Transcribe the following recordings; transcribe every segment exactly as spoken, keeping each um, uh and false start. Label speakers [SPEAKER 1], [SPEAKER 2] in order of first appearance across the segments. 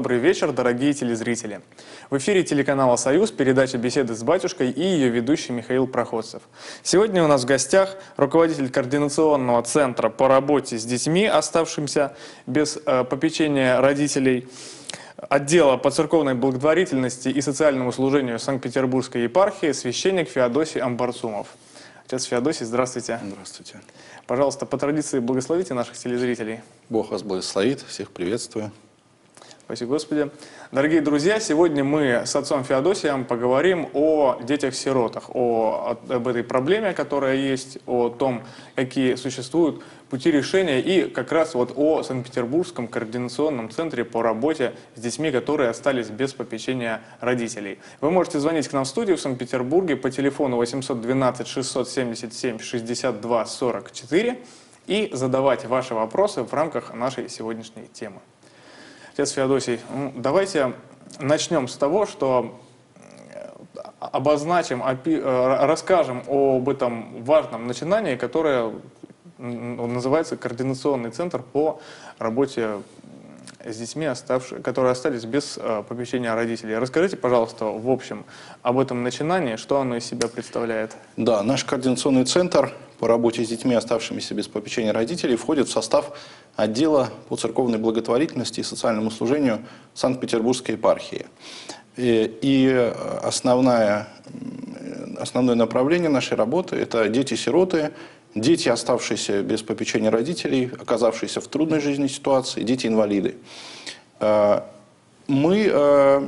[SPEAKER 1] Добрый вечер, дорогие телезрители. В эфире телеканала «Союз» передача «Беседы с батюшкой» и ее ведущий Михаил Проходцев. Сегодня у нас в гостях руководитель координационного центра по работе с детьми, оставшимся без э, попечения родителей, отдела по церковной благотворительности и социальному служению Санкт-Петербургской епархии, священник Феодосий Амбарцумов. Отец Феодосий, здравствуйте.
[SPEAKER 2] Здравствуйте.
[SPEAKER 1] Пожалуйста, по традиции благословите наших телезрителей.
[SPEAKER 2] Бог вас благословит, всех приветствую.
[SPEAKER 1] Спасибо, Господи. Дорогие друзья, сегодня мы с отцом Феодосием поговорим о детях-сиротах, о, об этой проблеме, которая есть, о том, какие существуют пути решения, и как раз вот о Санкт-Петербургском координационном центре по работе с детьми, которые остались без попечения родителей. Вы можете звонить к нам в студию в Санкт-Петербурге по телефону восемьсот двенадцать шестьсот семьдесят семь шестьдесят два сорок четыре и задавать ваши вопросы в рамках нашей сегодняшней темы. Отец Феодосий, давайте начнем с того, что обозначим, расскажем об этом важном начинании, которое называется Координационный центр по работе с детьми, оставшие, которые остались без попечения родителей. Расскажите, пожалуйста, в общем об этом начинании, что оно из себя представляет.
[SPEAKER 2] Да, наш координационный центр по работе с детьми, оставшимися без попечения родителей, входит в состав отдела по церковной благотворительности и социальному служению Санкт-Петербургской епархии. И, и основная, основное направление нашей работы – это дети-сироты, дети, оставшиеся без попечения родителей, оказавшиеся в трудной жизненной ситуации, дети-инвалиды. Мы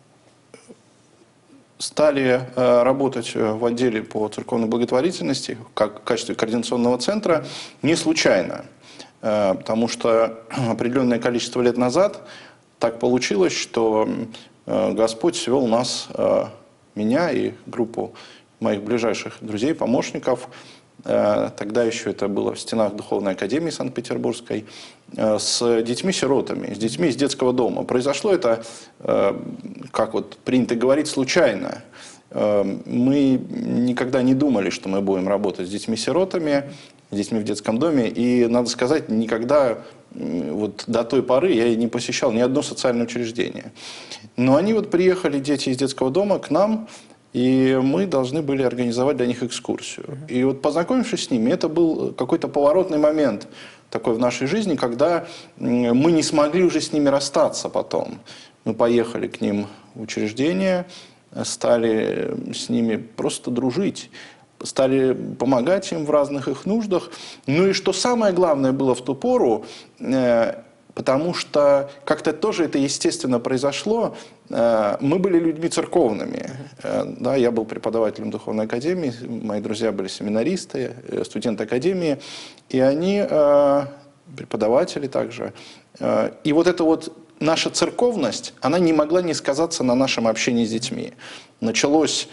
[SPEAKER 2] стали работать в отделе по церковной благотворительности как в качестве координационного центра не случайно, потому что определенное количество лет назад так получилось, что Господь свел нас, меня и группу моих ближайших друзей, помощников, тогда еще это было в стенах Духовной академии Санкт-Петербургской, с детьми-сиротами, с детьми из детского дома. Произошло это, как вот принято говорить, случайно. Мы никогда не думали, что мы будем работать с детьми-сиротами, с детьми в детском доме. И, надо сказать, никогда вот до той поры я не посещал ни одно социальное учреждение. Но они вот приехали, дети из детского дома, к нам, и мы должны были организовать для них экскурсию. И вот познакомившись с ними, это был какой-то поворотный момент такой в нашей жизни, когда мы не смогли уже с ними расстаться потом. Мы поехали к ним в учреждение, стали с ними просто дружить, стали помогать им в разных их нуждах. Ну и что самое главное было в ту пору, потому что как-то тоже это естественно произошло, мы были людьми церковными. Да, я был преподавателем Духовной академии, мои друзья были семинаристы, студенты академии, и они преподаватели также. И вот эта вот наша церковность, она не могла не сказаться на нашем общении с детьми. Началось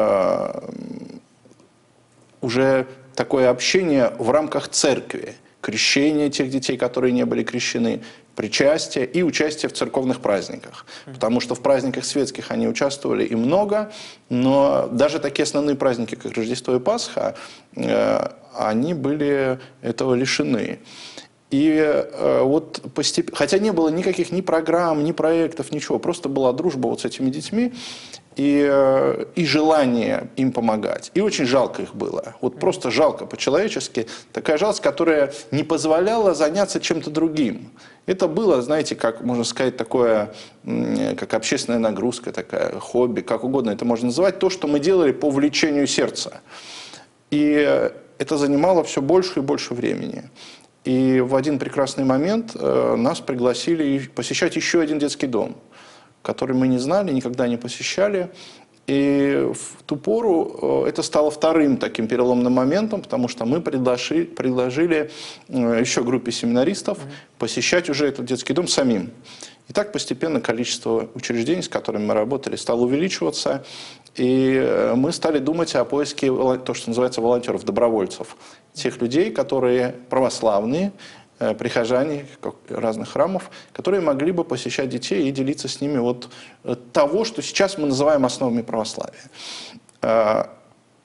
[SPEAKER 2] уже такое общение в рамках церкви, крещение тех детей, которые не были крещены, причастие и участие в церковных праздниках. Потому что в праздниках светских они участвовали и много, но даже такие основные праздники, как Рождество и Пасха, они были этого лишены. И вот постепенно, хотя не было никаких ни программ, ни проектов, ничего, просто была дружба вот с этими детьми и, и желание им помогать. И очень жалко их было. Вот просто жалко по-человечески. Такая жалость, которая не позволяла заняться чем-то другим. Это было, знаете, как можно сказать, такое, как общественная нагрузка, такая, хобби, как угодно это можно называть. То, что мы делали по влечению сердца. И это занимало все больше и больше времени. И в один прекрасный момент нас пригласили посещать еще один детский дом, который мы не знали, никогда не посещали. И в ту пору это стало вторым таким переломным моментом, потому что мы предложили, предложили еще группе семинаристов посещать уже этот детский дом самим. И так постепенно количество учреждений, с которыми мы работали, стало увеличиваться. И мы стали думать о поиске, то, что называется, волонтеров, добровольцев. Тех людей, которые православные, прихожане разных храмов, которые могли бы посещать детей и делиться с ними вот того, что сейчас мы называем основами православия.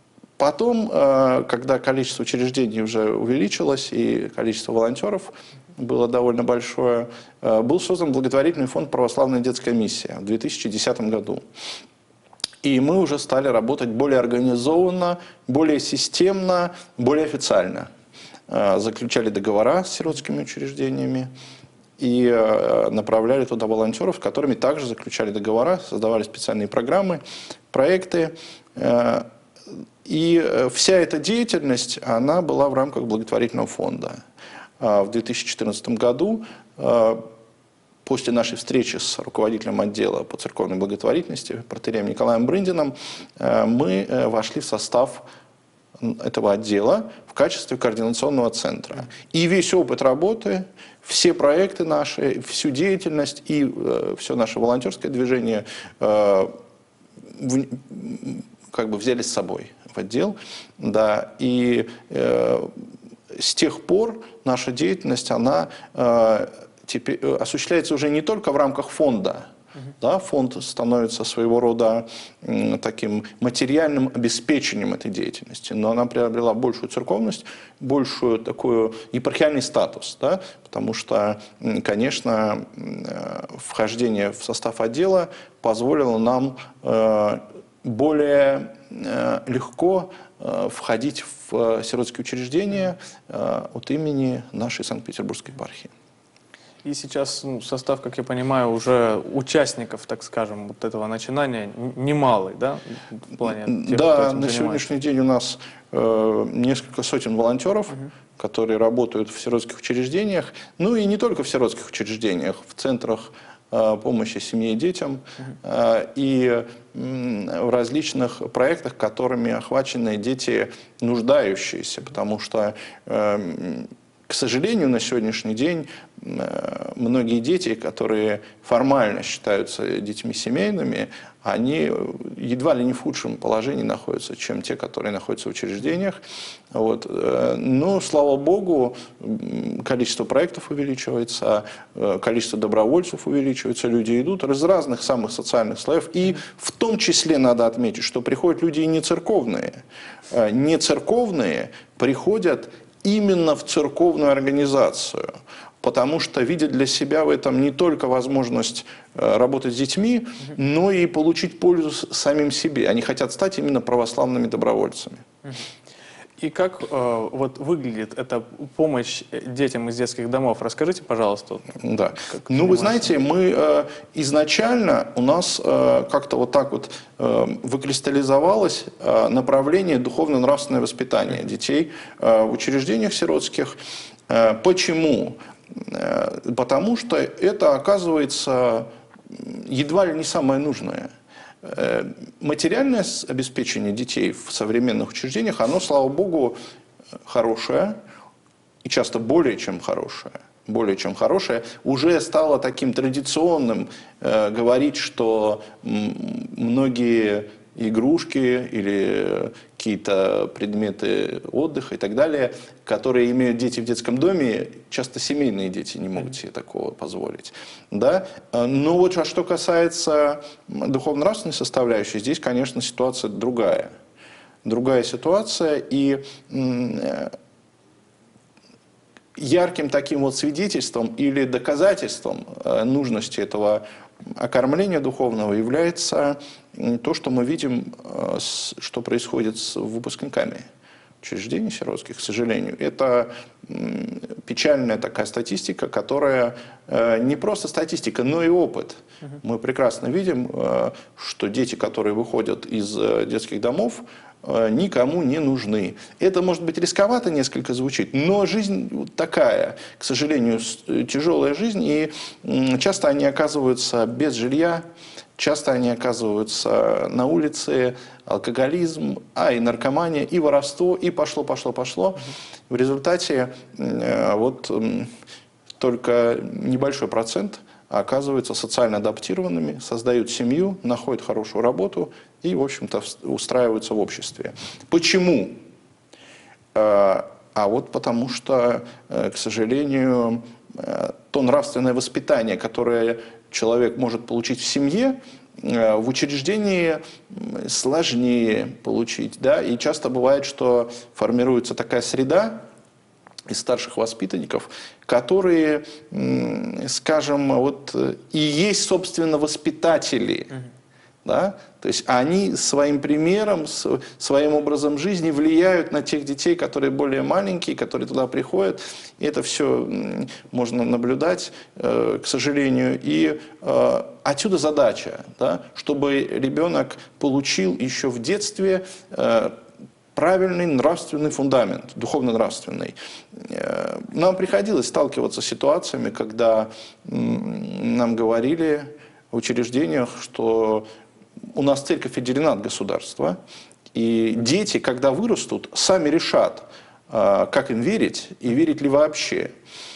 [SPEAKER 2] Потом, когда количество учреждений уже увеличилось и количество волонтеров, было довольно большое, был создан благотворительный фонд «Православная детская миссия» в две тысячи десятом году. И мы уже стали работать более организованно, более системно, более официально. Заключали договора с сиротскими учреждениями и направляли туда волонтеров, с которыми также заключали договора, создавали специальные программы, проекты. И вся эта деятельность, она была в рамках благотворительного фонда. В две тысячи четырнадцатом году, после нашей встречи с руководителем отдела по церковной благотворительности, протоиереем Николаем Брындиным, мы вошли в состав этого отдела в качестве координационного центра. И весь опыт работы, все проекты наши, всю деятельность и э, все наше волонтерское движение э, в, как бы взяли с собой в отдел. Да, и э, с тех пор наша деятельность, она э, теперь осуществляется уже не только в рамках фонда. Да, фонд становится своего рода м, таким материальным обеспечением этой деятельности, но она приобрела большую церковность, большую такую епархиальный статус, да, потому что, конечно, вхождение в состав отдела позволило нам э, более э, легко э, входить в сиротские учреждения э, от имени нашей Санкт-Петербургской епархии.
[SPEAKER 1] И сейчас ну, состав, как я понимаю, уже участников, так скажем, вот этого начинания немалый, да? В плане тех,
[SPEAKER 2] да, на сегодняшний день у нас э, несколько сотен волонтеров, угу. которые работают в сиротских учреждениях, ну и не только в сиротских учреждениях, в центрах э, помощи семье и детям, угу. э, и э, в различных проектах, которыми охвачены дети нуждающиеся, потому что э, к сожалению, на сегодняшний день многие дети, которые формально считаются детьми семейными, они едва ли не в худшем положении находятся, чем те, которые находятся в учреждениях. Вот. Но, слава богу, количество проектов увеличивается, количество добровольцев увеличивается, люди идут из разных самых социальных слоев. И в том числе надо отметить, что приходят люди и не церковные. Не церковные приходят именно в церковную организацию, потому что видят для себя в этом не только возможность работать с детьми, но и получить пользу самим себе. Они хотят стать именно православными добровольцами.
[SPEAKER 1] И как э, вот выглядит эта помощь детям из детских домов? Расскажите, пожалуйста.
[SPEAKER 2] Да. Ну, вы знаете, мы э, изначально у нас э, как-то вот так вот э, выкристаллизовалось э, направление духовно-нравственное воспитание детей э, в учреждениях сиротских. Э, почему? Э, потому что это, оказывается, едва ли не самое нужное. Материальное обеспечение детей в современных учреждениях, оно, слава богу, хорошее, и часто более чем хорошее, более чем хорошее, уже стало таким традиционным э, говорить, что многие игрушки или какие-то предметы отдыха и так далее, которые имеют дети в детском доме, часто семейные дети не могут себе такого позволить. Да? Но вот а что касается духовно-нравственной составляющей, здесь, конечно, ситуация другая. Другая ситуация, и ярким таким вот свидетельством или доказательством нужности этого окормления духовного является то, что мы видим, что происходит с выпускниками учреждений сиротских, к сожалению. Это печальная такая статистика, которая не просто статистика, но и опыт. Мы прекрасно видим, что дети, которые выходят из детских домов, никому не нужны. Это, может быть, рисковато несколько звучит, но жизнь такая, к сожалению, тяжелая жизнь, и часто они оказываются без жилья, часто они оказываются на улице, алкоголизм, а и наркомания, и воровство, и пошло, пошло, пошло. В результате вот только небольшой процент оказываются социально адаптированными, создают семью, находят хорошую работу и, в общем-то, устраиваются в обществе. Почему? А вот потому что, к сожалению, то нравственное воспитание, которое человек может получить в семье, в учреждении сложнее получить. Да? И часто бывает, что формируется такая среда, из старших воспитанников, которые, скажем, вот и есть, собственно, воспитатели. Да? То есть они своим примером, своим образом жизни влияют на тех детей, которые более маленькие, которые туда приходят. И это все можно наблюдать, к сожалению. И отсюда задача, да? Чтобы ребенок получил еще в детстве правильный нравственный фундамент, духовно-нравственный. Нам приходилось сталкиваться с ситуациями, когда нам говорили в учреждениях, что у нас церковь отделена от государства, и дети, когда вырастут, сами решат, как им верить и верить ли вообще.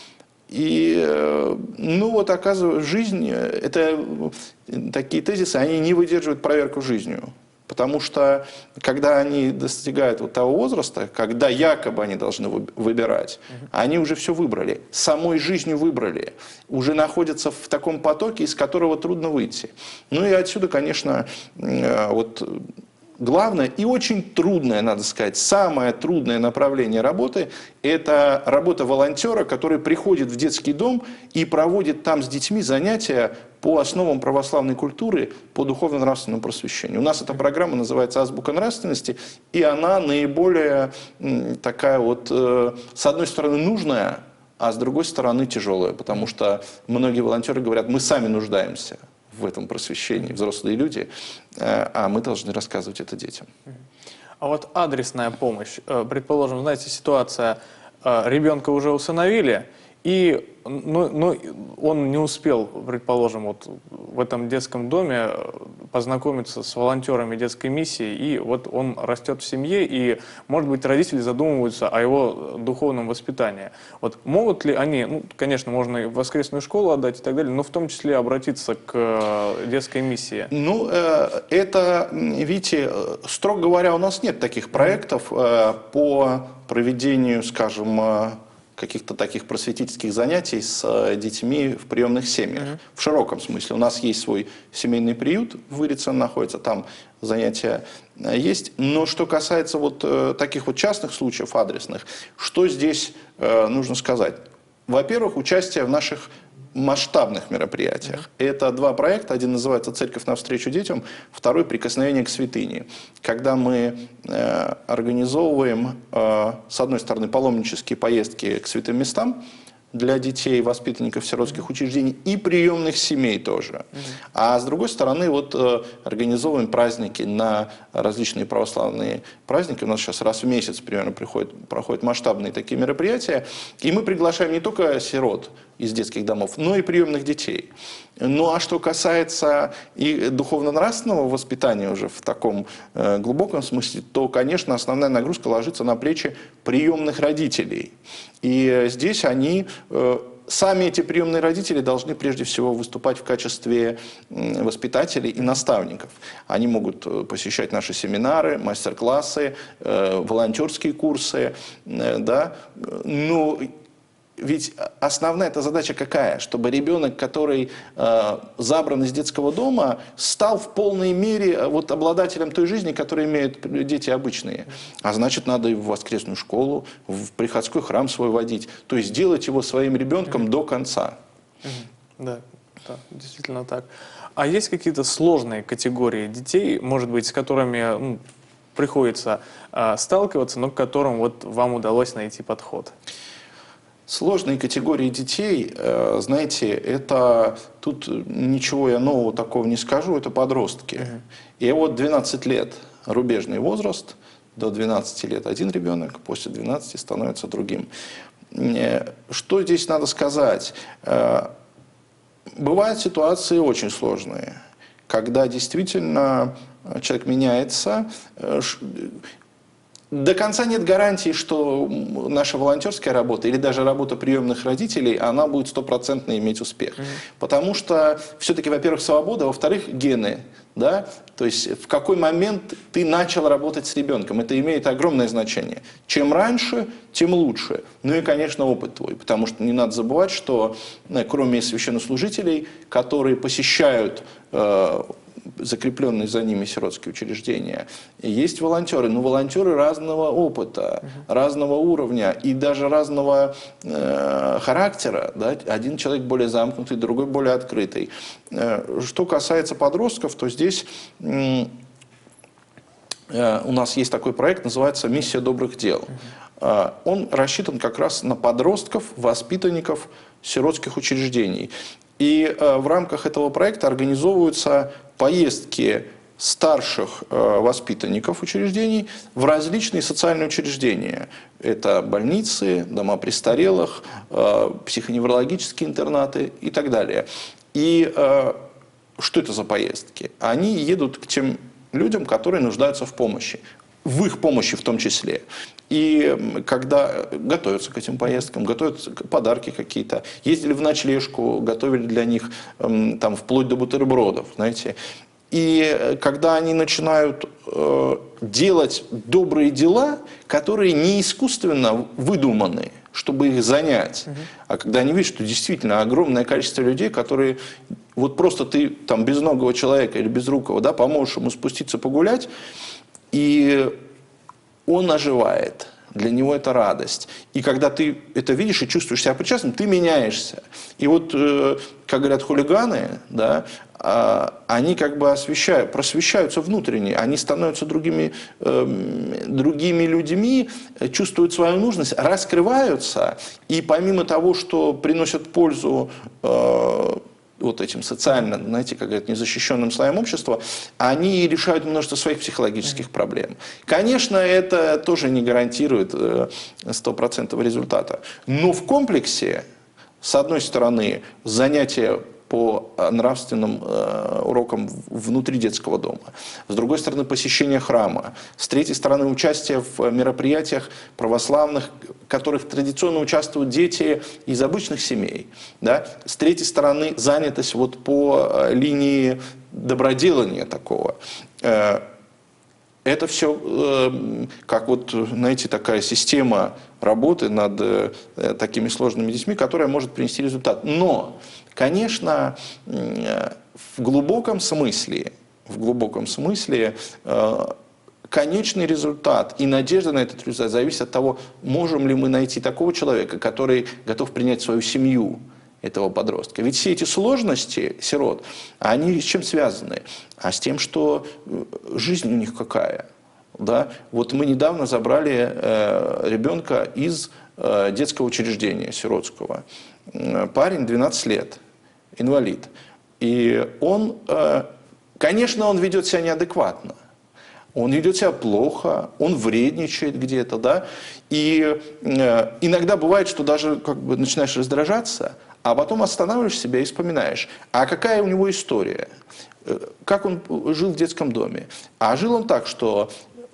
[SPEAKER 2] И, ну вот, оказывается, жизнь, это такие тезисы, они не выдерживают проверку жизнью. Потому что, когда они достигают вот того возраста, когда якобы они должны выбирать, uh-huh. они уже все выбрали, самой жизнью выбрали, уже находятся в таком потоке, из которого трудно выйти. Ну и отсюда, конечно, вот главное и очень трудное, надо сказать, самое трудное направление работы – это работа волонтера, который приходит в детский дом и проводит там с детьми занятия по основам православной культуры, по духовно-нравственному просвещению. У нас эта программа называется «Азбука нравственности», и она наиболее такая вот, с одной стороны, нужная, а с другой стороны, тяжелая, потому что многие волонтеры говорят, мы сами нуждаемся в этом просвещении, взрослые люди, а мы должны рассказывать это детям.
[SPEAKER 1] А вот адресная помощь, предположим, знаете, ситуация, ребенка уже усыновили, и ну, ну, он не успел, предположим, вот в этом детском доме познакомиться с волонтерами детской миссии, и вот он растет в семье, и, может быть, родители задумываются о его духовном воспитании. Вот могут ли они, ну, конечно, можно и в воскресную школу отдать и так далее, но в том числе обратиться к детской миссии?
[SPEAKER 2] Ну, это, видите, строго говоря, у нас нет таких проектов по проведению, скажем, каких-то таких просветительских занятий с детьми в приемных семьях. Uh-huh. В широком смысле. У нас есть свой семейный приют, в Ирице он находится, там занятия есть. Но что касается вот таких вот частных случаев, адресных, что здесь э, нужно сказать? Во-первых, участие в наших масштабных мероприятиях. Mm-hmm. Это два проекта. Один называется «Церковь навстречу детям», второй «Прикосновение к святыне». Когда мы э, организовываем, э, с одной стороны, паломнические поездки к святым местам для детей, воспитанников сиротских учреждений и приемных семей тоже. Mm-hmm. А с другой стороны, вот э, организовываем праздники на различные православные праздники. У нас сейчас раз в месяц примерно приходят, проходят масштабные такие мероприятия. И мы приглашаем не только сирот из детских домов, но и приемных детей. Ну а что касается и духовно-нравственного воспитания уже в таком э, глубоком смысле, то, конечно, основная нагрузка ложится на плечи приемных родителей. И здесь они, э, сами эти приемные родители должны прежде всего выступать в качестве э, воспитателей и наставников. Они могут посещать наши семинары, мастер-классы, э, волонтерские курсы, э, да, ну, ведь основная эта задача какая? Чтобы ребенок, который э, забран из детского дома, стал в полной мере вот, обладателем той жизни, которую имеют дети обычные. А значит, надо и в воскресную школу, в приходской храм свой водить. То есть делать его своим ребенком mm-hmm. до конца.
[SPEAKER 1] Mm-hmm. Да, да, действительно так. А есть какие-то сложные категории детей, может быть, с которыми ну, приходится э, сталкиваться, но к которым вот, вам удалось найти подход?
[SPEAKER 2] Сложные категории детей, знаете, это тут ничего я нового такого не скажу, это подростки. Uh-huh. И вот двенадцать лет рубежный возраст, до двенадцати лет один ребенок, после двенадцати становится другим. Что здесь надо сказать? Бывают ситуации очень сложные, когда действительно человек меняется. До конца нет гарантии, что наша волонтерская работа или даже работа приемных родителей, она будет стопроцентно иметь успех. Mm-hmm. Потому что все-таки, во-первых, свобода, во-вторых, гены. Да? То есть в какой момент ты начал работать с ребенком, это имеет огромное значение. Чем раньше, тем лучше. Ну и, конечно, опыт твой. Потому что не надо забывать, что кроме священнослужителей, которые посещают э, закрепленные за ними сиротские учреждения. Есть волонтеры, но волонтеры разного опыта, угу. разного уровня и даже разного э, характера. Да? Один человек более замкнутый, другой более открытый. Э, что касается подростков, то здесь э, э, у нас есть такой проект, называется «Миссия добрых дел». Угу. Э, он рассчитан как раз на подростков, воспитанников сиротских учреждений. И э, в рамках этого проекта организовываются поездки старших э, воспитанников учреждений в различные социальные учреждения. Это больницы, дома престарелых, э, психоневрологические интернаты и так далее. И э, что это за поездки? Они едут к тем людям, которые нуждаются в помощи. В их помощи в том числе. И когда готовятся к этим поездкам, готовят подарки какие-то, ездили в ночлежку, готовили для них там, вплоть до бутербродов, знаете. И когда они начинают э, делать добрые дела, которые не искусственно выдуманы, чтобы их занять, угу. а когда они видят, что действительно огромное количество людей, которые вот просто ты там безногого человека или безрукого, да, поможешь ему спуститься погулять, и он оживает. Для него это радость. И когда ты это видишь и чувствуешь себя причастным, ты меняешься. И вот, как говорят хулиганы, да, они как бы освещают, просвещаются внутренне, они становятся другими, другими людьми, чувствуют свою нужность, раскрываются. И помимо того, что приносят пользу вот этим социально, знаете, как говорят, незащищенным слоям общества, они решают множество своих психологических проблем. Конечно, это тоже не гарантирует сто процентов результата. Но в комплексе, с одной стороны, занятия по нравственным э, урокам внутри детского дома. С другой стороны, посещение храма. С третьей стороны, участие в мероприятиях православных, в которых традиционно участвуют дети из обычных семей. Да? С третьей стороны, занятость вот по линии доброделания такого. Э, это все, э, как вот, знаете, такая система работы над э, такими сложными детьми, которая может принести результат. Но конечно, в глубоком смысле, в глубоком смысле конечный результат и надежда на этот результат зависит от того, можем ли мы найти такого человека, который готов принять свою семью этого подростка. Ведь все эти сложности сирот, они с чем связаны? А с тем, что жизнь у них какая. Да? Вот мы недавно забрали э, ребенка из э, детского учреждения сиротского. Парень, двенадцать лет, инвалид. И он, конечно, он ведет себя неадекватно. Он ведет себя плохо, он вредничает где-то, да. И иногда бывает, что даже как бы начинаешь раздражаться, а потом останавливаешь себя и вспоминаешь, а какая у него история, как он жил в детском доме. А жил он так, что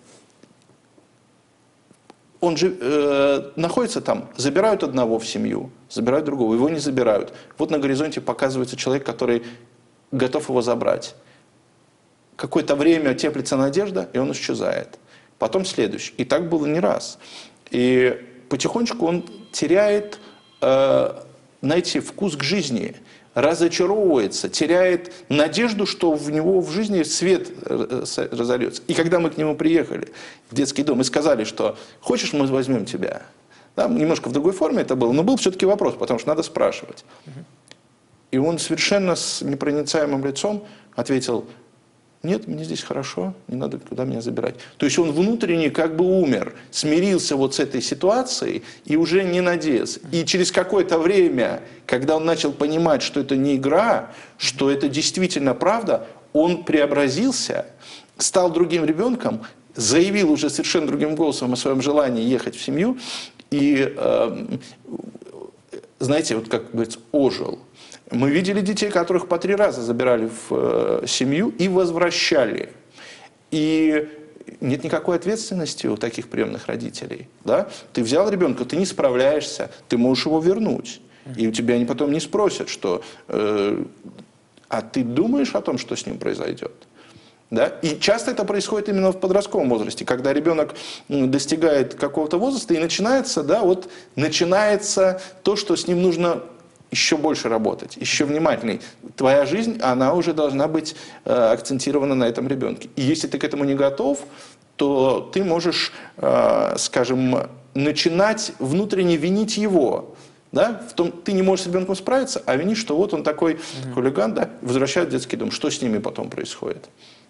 [SPEAKER 2] он же э, находится там, забирают одного в семью, забирают другого, его не забирают. Вот на горизонте показывается человек, который готов его забрать. Какое-то время теплится надежда, и он исчезает. Потом следующий. И так было не раз. И потихонечку он теряет, э, знаете, вкус к жизни, разочаровывается, теряет надежду, что в него в жизни свет разольется. И когда мы к нему приехали в детский дом и сказали, что хочешь, мы возьмем тебя. Да, немножко в другой форме это было, но был все-таки вопрос, потому что надо спрашивать. И он совершенно с непроницаемым лицом ответил: нет, мне здесь хорошо, не надо никуда меня забирать. То есть он внутренне как бы умер, смирился вот с этой ситуацией и уже не надеялся. И через какое-то время, когда он начал понимать, что это не игра, что это действительно правда, он преобразился, стал другим ребенком, заявил уже совершенно другим голосом о своем желании ехать в семью и, э, знаете, вот как говорится, ожил. Мы видели детей, которых по три раза забирали в э, семью и возвращали. И нет никакой ответственности у таких приемных родителей. Да? Ты взял ребенка, ты не справляешься, ты можешь его вернуть. И у тебя они потом не спросят, что э, а ты думаешь о том, что с ним произойдет? Да? И часто это происходит именно в подростковом возрасте, когда ребенок достигает какого-то возраста и начинается, да, вот, начинается то, что с ним нужно еще больше работать, еще внимательней. Твоя жизнь, она уже должна быть э, акцентирована на этом ребенке. И если ты к этому не готов, то ты можешь, э, скажем, начинать внутренне винить его. Да? В том, ты не можешь с ребенком справиться, а винишь, что вот он такой mm-hmm. хулиган, да, возвращают в детский дом. Что с ними потом происходит?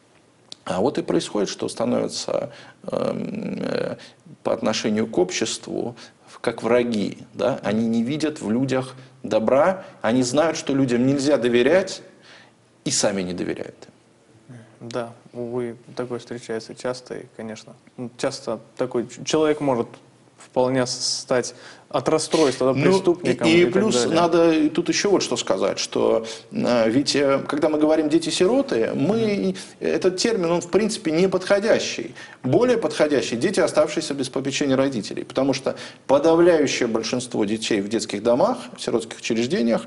[SPEAKER 2] А вот и происходит, что становятся э, по отношению к обществу как враги. Да? Они не видят в людях добра, они знают, что людям нельзя доверять, и сами не доверяют им.
[SPEAKER 1] Да, увы, такое встречается часто, и, конечно, часто такой человек может вполне стать от расстройства до преступником.
[SPEAKER 2] Ну, и, и,
[SPEAKER 1] и
[SPEAKER 2] плюс надо тут еще вот что сказать, что э, ведь э, когда мы говорим дети-сироты, мы, mm-hmm. этот термин, он в принципе не подходящий. Более подходящий дети, оставшиеся без попечения родителей. Потому что подавляющее большинство детей в детских домах, в сиротских учреждениях,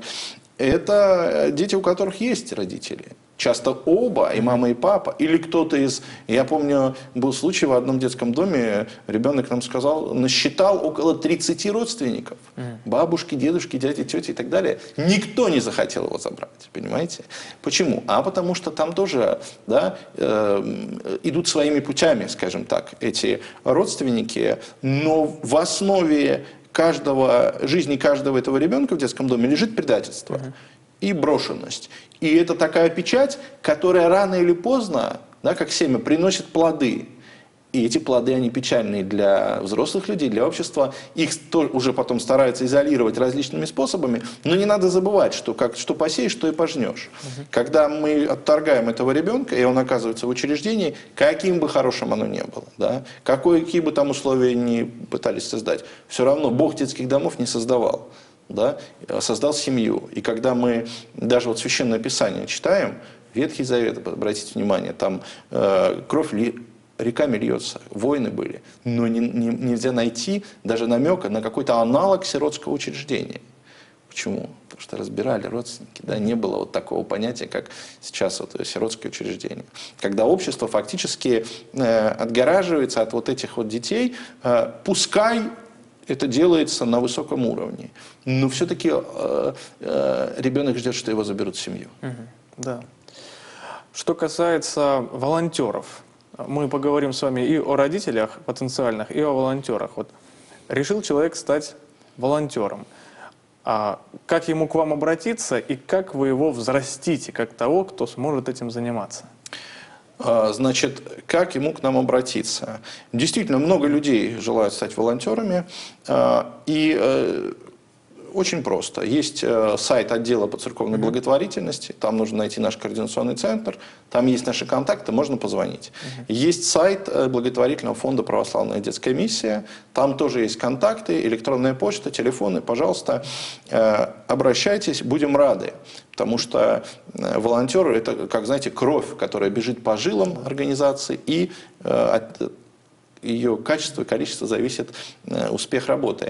[SPEAKER 2] это дети, у которых есть родители. Часто оба, и мама, и папа, или кто-то из... Я помню, был случай в одном детском доме, ребенок нам сказал, насчитал около тридцати родственников. Mm. Бабушки, дедушки, дяди, тети и так далее. Никто не захотел его забрать, понимаете? Почему? А потому что там тоже, да, э, идут своими путями, скажем так, эти родственники, но в основе каждого, жизни каждого этого ребенка в детском доме лежит предательство. Mm-hmm. И брошенность. И это такая печать, которая рано или поздно, да, как семя, приносит плоды. И эти плоды, они печальные для взрослых людей, для общества. Их уже потом стараются изолировать различными способами. Но не надо забывать, что как, что посеешь, то и пожнешь. Угу. Когда мы отторгаем этого ребенка, и он оказывается в учреждении, каким бы хорошим оно ни было, да, какое, какие бы там условия ни пытались создать, все равно Бог детских домов не создавал. Да, создал семью. И когда мы даже вот Священное Писание читаем, Ветхий Завет, обратите внимание, там э, кровь ли, реками льется, войны были, но не, не, нельзя найти даже намека на какой-то аналог сиротского учреждения. Почему? Потому что разбирали родственники, да, не было вот такого понятия, как сейчас вот сиротское учреждение. Когда общество фактически э, отгораживается от вот этих вот детей, э, пускай это делается на высоком уровне. Но все-таки э, э, ребенок ждет, что его заберут в семью.
[SPEAKER 1] Угу, да. Что касается волонтеров, мы поговорим с вами и о родителях потенциальных, и о волонтерах. Вот решил человек стать волонтером. А как ему к вам обратиться и как вы его взрастите, как того, кто сможет этим заниматься?
[SPEAKER 2] Значит, как ему к нам обратиться? Действительно, много людей желают стать волонтерами, и очень просто. Есть сайт отдела по церковной благотворительности, там нужно найти наш координационный центр, там есть наши контакты, можно позвонить. Uh-huh. Есть сайт благотворительного фонда «Православная детская миссия», там тоже есть контакты, электронная почта, телефоны, пожалуйста, обращайтесь, будем рады. Потому что волонтер – это, как знаете, кровь, которая бежит по жилам организации, и от ее качества и количества зависит успех работы.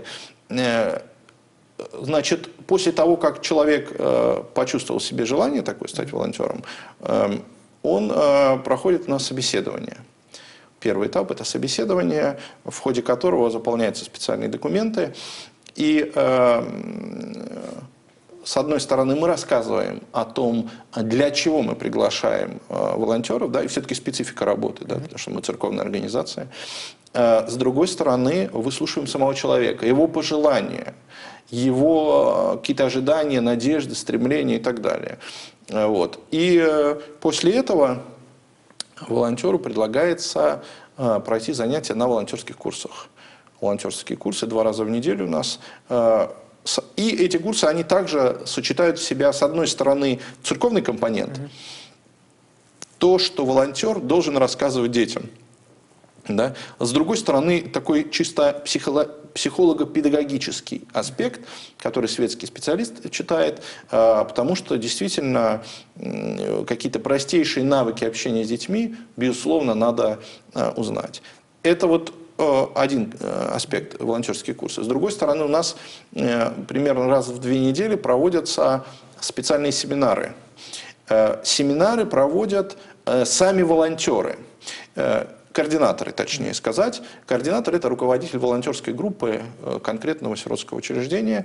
[SPEAKER 2] Значит, после того, как человек э, почувствовал в себе желание такое стать волонтером, э, он э, проходит на собеседование. Первый этап – это собеседование, в ходе которого заполняются специальные документы. И э, с одной стороны мы рассказываем о том, для чего мы приглашаем э, волонтеров, да, и все-таки специфика работы, да, потому что мы церковная организация. Э, с другой стороны, выслушиваем самого человека, его пожелания, его какие-то ожидания, надежды, стремления и так далее. Вот. И после этого волонтеру предлагается пройти занятия на волонтерских курсах. Волонтерские курсы два раза в неделю у нас. И эти курсы, они также сочетают в себя, с одной стороны, церковный компонент, mm-hmm. то, что волонтер должен рассказывать детям. Да? С другой стороны, такой чисто психоло- психолого-педагогический аспект, который светский специалист читает, потому что действительно какие-то простейшие навыки общения с детьми, безусловно, надо узнать. Это вот один аспект волонтерских курсов. С другой стороны, у нас примерно раз в две недели проводятся специальные семинары. Семинары проводят сами волонтеры. Координаторы, точнее сказать. Координатор – это руководитель волонтерской группы конкретного сиротского учреждения.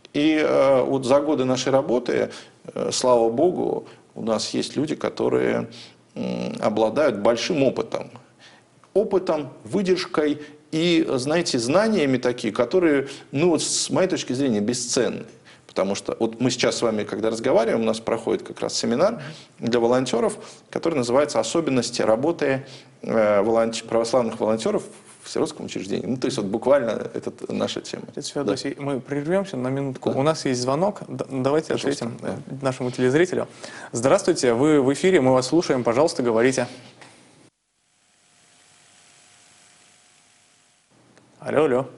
[SPEAKER 2] И э, вот за годы нашей работы, э, слава богу, у нас есть люди, которые э, обладают большим опытом. Опытом, выдержкой и, знаете, знаниями такие, которые, ну вот с моей точки зрения, бесценны. Потому что вот мы сейчас с вами, когда разговариваем, у нас проходит как раз семинар для волонтеров, который называется «Особенности работы э, волонтер, православных волонтеров в сиротском учреждении». Ну, то есть вот буквально это наша тема.
[SPEAKER 1] Отец Феодосий, да. Мы прервемся на минутку. Да. У нас есть звонок. Давайте Пожалуйста. ответим да. нашему телезрителю. Здравствуйте, вы в эфире, мы вас слушаем. Пожалуйста, говорите. Алло, алло.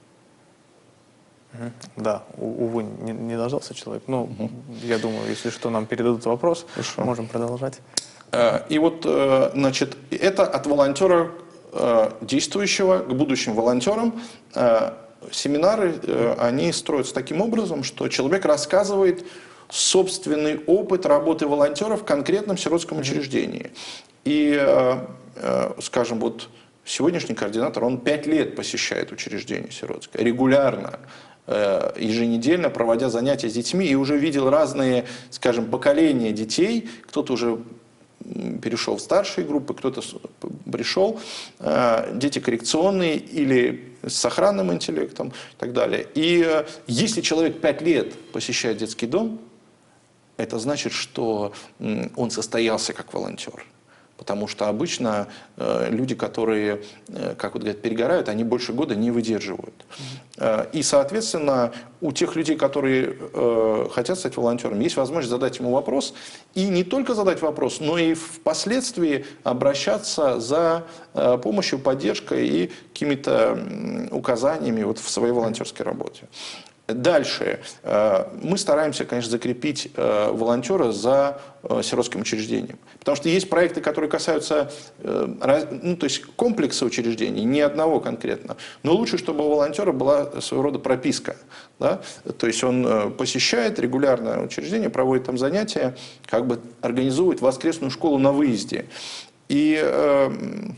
[SPEAKER 1] Да, увы, не, не дождался человек. Ну, угу. я думаю, если что, нам передадут вопрос, Хорошо. можем продолжать.
[SPEAKER 2] И вот, значит, это от волонтера действующего к будущим волонтерам. Семинары, они строятся таким образом, что человек рассказывает собственный опыт работы волонтера в конкретном сиротском учреждении. И, скажем, вот сегодняшний координатор, он пять лет посещает учреждение сиротское, регулярно, еженедельно проводя занятия с детьми, и уже видел разные, скажем, поколения детей. Кто-то уже перешел в старшие группы, кто-то пришел, дети коррекционные или с сохранным интеллектом и так далее. И если человек пять лет посещает детский дом, это значит, что он состоялся как волонтер. Потому что обычно э, люди, которые, э, как вот говорят, перегорают, они больше года не выдерживают. Mm-hmm. И, соответственно, у тех людей, которые э, хотят стать волонтерами, есть возможность задать ему вопрос. И не только задать вопрос, но и впоследствии обращаться за э, помощью, поддержкой и какими-то указаниями вот в своей волонтерской работе. Дальше. Мы стараемся, конечно, закрепить волонтера за сиротским учреждением. Потому что есть проекты, которые касаются ну, то есть комплекса учреждений, не одного конкретно. Но лучше, чтобы у волонтера была своего рода прописка. Да? То есть он посещает регулярно учреждение, проводит там занятия, как бы организовывает воскресную школу на выезде. И...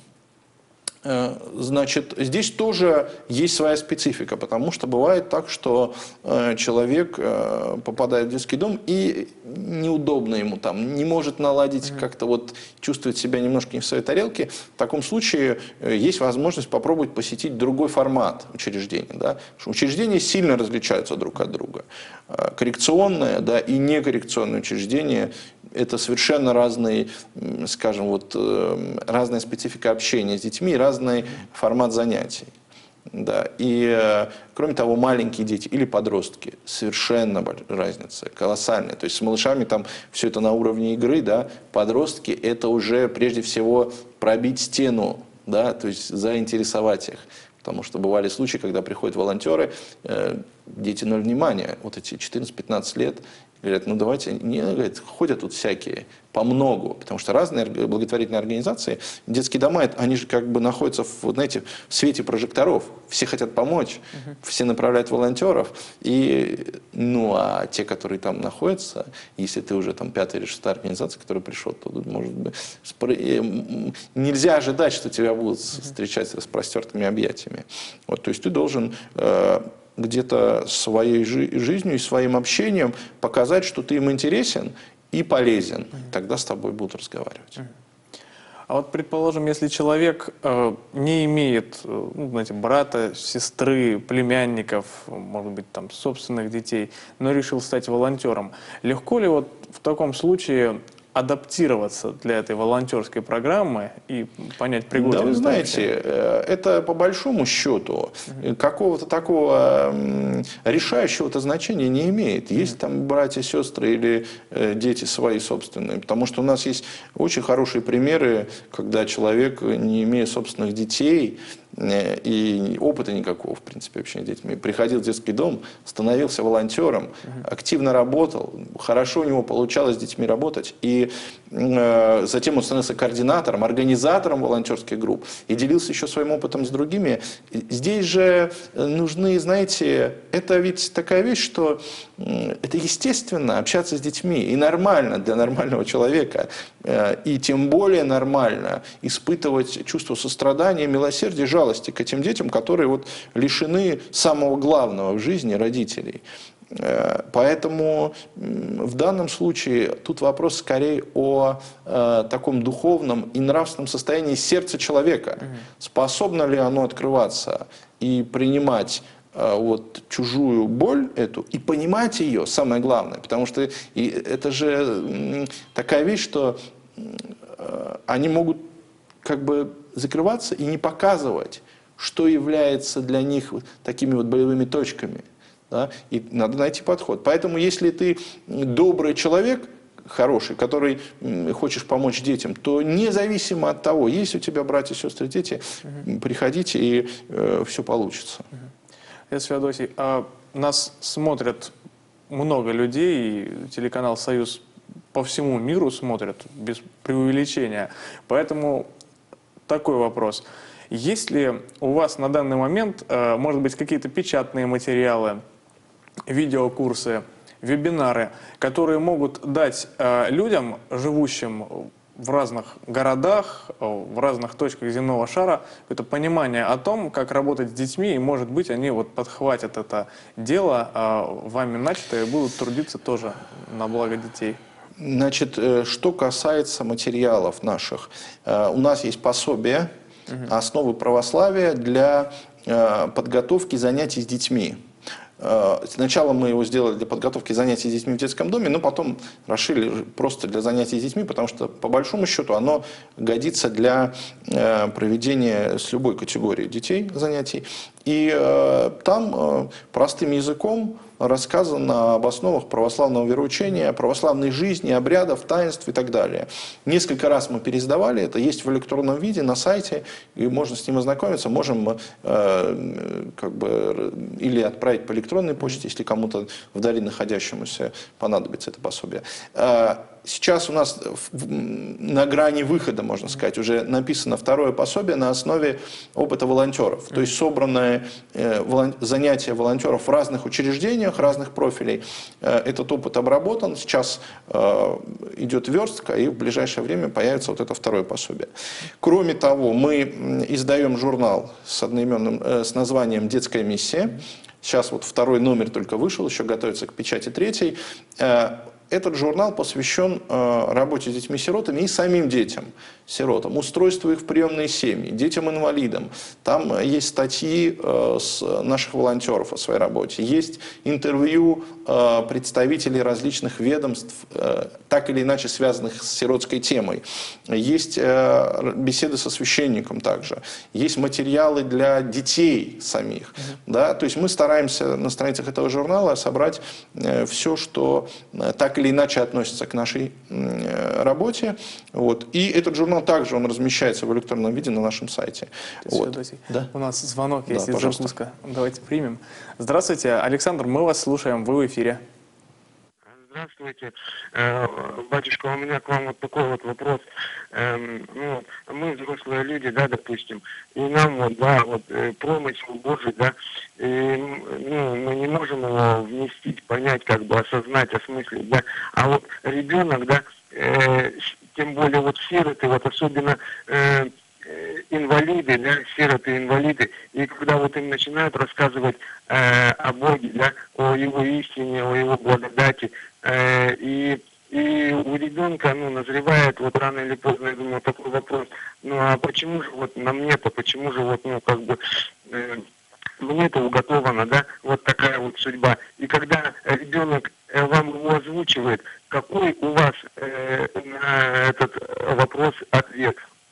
[SPEAKER 2] Значит, здесь тоже есть своя специфика, потому что бывает так, что человек попадает в детский дом и неудобно ему там, не может наладить, как-то вот чувствует себя немножко не в своей тарелке. В таком случае есть возможность попробовать посетить другой формат учреждения. Да? Потому что учреждения сильно различаются друг от друга. Коррекционное, да, и некоррекционное учреждение – это совершенно разные, скажем, вот, разная специфика общения с детьми, разный формат занятий. Да. И, кроме того, маленькие дети или подростки, совершенно разница, колоссальная. То есть с малышами там все это на уровне игры, да. Подростки – это уже прежде всего пробить стену, да, то есть заинтересовать их. Потому что бывали случаи, когда приходят волонтеры, э, дети ноль внимания, вот эти четырнадцать-пятнадцать лет, говорят, ну давайте, не, говорят, ходят тут всякие, по многу, потому что разные благотворительные организации, детские дома, они же как бы находятся, в, вот, знаете, в свете прожекторов, все хотят помочь, uh-huh. все направляют волонтеров, и, ну, а те, которые там находятся, если ты уже там пятая или шестая организация, которая пришел, то, может быть, нельзя ожидать, что тебя будут uh-huh. встречать с распростертыми объятиями. Вот, то есть ты должен... Э, где-то своей жи- жизнью и своим общением показать, что ты им интересен и полезен. Mm-hmm. Тогда с тобой будут разговаривать. Mm-hmm.
[SPEAKER 1] А вот, предположим, если человек э, не имеет, ну, знаете, брата, сестры, племянников, может быть, там, собственных детей, но решил стать волонтером, легко ли вот в таком случае адаптироваться для этой волонтерской программы и понять пригодность?
[SPEAKER 2] Да, вы знаете, это по большому счету uh-huh. какого-то такого решающего-то значения не имеет. Есть uh-huh. там братья, сестры или дети свои собственные. Потому что у нас есть очень хорошие примеры, когда человек, не имея собственных детей, и опыта никакого, в принципе, общения с детьми, приходил в детский дом, становился волонтером, uh-huh. активно работал, хорошо у него получалось с детьми работать, и э, затем он становился координатором, организатором волонтерских групп и делился еще своим опытом с другими. Здесь же нужны, знаете, это ведь такая вещь, что э, это естественно общаться с детьми, и нормально для нормального человека, э, и тем более нормально испытывать чувство сострадания, милосердия, жалости к этим детям, которые вот лишены самого главного в жизни родителей. Поэтому в данном случае тут вопрос скорее о э, таком духовном и нравственном состоянии сердца человека. Mm-hmm. Способно ли оно открываться и принимать э, вот, чужую боль эту и понимать ее, самое главное. Потому что и это же э, такая вещь, что э, они могут как бы закрываться и не показывать, что является для них такими вот болевыми точками. Да? И надо найти подход. Поэтому, если ты добрый человек, хороший, который хочешь помочь детям, то независимо от того, есть у тебя братья, сестры, дети, угу. приходите, и э, все получится.
[SPEAKER 1] Угу. Феодосий, а нас смотрят много людей, и телеканал «Союз» по всему миру смотрят, без преувеличения. Поэтому такой вопрос. Есть ли у вас на данный момент, может быть, какие-то печатные материалы, видеокурсы, вебинары, которые могут дать людям, живущим в разных городах, в разных точках земного шара, это понимание о том, как работать с детьми, и, может быть, они вот подхватят это дело, вами начатое, и будут трудиться тоже на благо детей?
[SPEAKER 2] Значит, что касается материалов наших, у нас есть пособие «Основы православия» для подготовки занятий с детьми. Сначала мы его сделали для подготовки занятий с детьми в детском доме, но потом расширили просто для занятий с детьми, потому что, по большому счету, оно годится для проведения с любой категорией детей занятий. И там простым языком рассказано об основах православного вероучения, православной жизни, обрядов, таинств и так далее. Несколько раз мы пересдавали это, есть в электронном виде на сайте, и можно с ним ознакомиться, можем э, как бы, или отправить по электронной почте, если кому-то вдали находящемуся понадобится это пособие. Сейчас у нас на грани выхода, можно сказать, уже написано второе пособие на основе опыта волонтеров. То есть собранные занятия волонтеров в разных учреждениях, разных профилей. Этот опыт обработан, сейчас идет верстка, и в ближайшее время появится вот это второе пособие. Кроме того, мы издаем журнал с одноименным, с названием «Детская миссия». Сейчас вот второй номер только вышел, еще готовится к печати третий. Этот журнал посвящен э, работе с детьми-сиротами и самим детям-сиротам, устройству их в приемные семьи, детям-инвалидам. Там есть статьи э, с наших волонтеров о своей работе, есть интервью э, представителей различных ведомств, э, так или иначе связанных с сиротской темой. Есть э, беседы со священником также, есть материалы для детей самих. Mm-hmm. Да? То есть мы стараемся на страницах этого журнала собрать э, все, что э, так или иначе относится к нашей работе. Вот. И этот журнал также он размещается в электронном виде на нашем сайте. Вот.
[SPEAKER 1] Да? У нас звонок
[SPEAKER 2] да,
[SPEAKER 1] есть из запуска. Давайте примем. Здравствуйте, Александр, мы вас слушаем, вы в эфире.
[SPEAKER 3] Здравствуйте, батюшка, у меня к вам вот такой вот вопрос. Ну, мы взрослые люди, да, допустим, и нам вот, да, вот промысел Божий, да, и, ну, мы не можем его вместить, понять, как бы осознать, осмыслить, да, а вот ребенок, да, тем более вот сироты, вот особенно инвалиды, да, сироты, инвалиды, и когда вот им начинают рассказывать э, о Боге, да, о Его истине, о Его благодати, э, и, и у ребенка, ну, назревает вот рано или поздно, я думаю, такой вопрос, ну, а почему же вот на мне-то, почему же вот, ну, как бы, э, мне-то уготована, да, вот такая вот судьба, и когда ребенок э, вам его озвучивает, какой у вас э, на этот вопрос ответ?